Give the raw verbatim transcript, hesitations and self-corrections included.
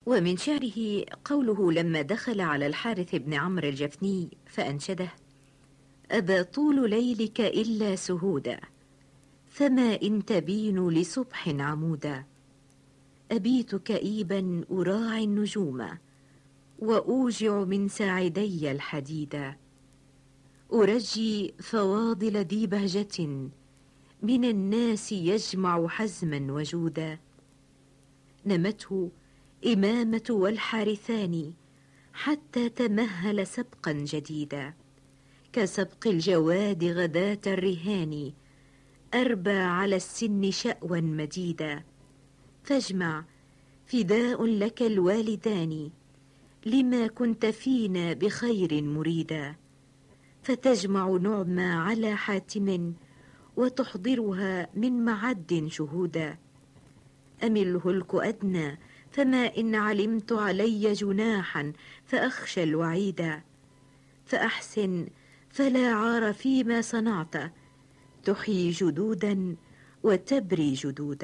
ومن شعره قوله لما دخل على الحارث بن عمرو الجفني فأنشده: أبى طول ليلك إلا سهودا، فما إن تبين لصبح عمودا. أبيت كئيبا أراعي النجوم، وأوجع من ساعدي الحديدا. أرجي فواضل ذي بهجة، من الناس يجمع حزما وجودا. نمته إمامة والحارثان، حتى تمهل سبقا جديدا. كسبق الجواد غداة الرهان، أربى على السن شأوا مديدا. فاجمع فداء لك الوالدان، لما كنت فينا بخير مريدا. فتجمع نعمى على حاتم، وتحضرها من معد شهودا. أم الهلك أدنى، فما إن علمت علي جناحا فأخشى الوعيدا. فأحسن فلا عار فيما صنعت، تحيي جدودا وتبري جدودا.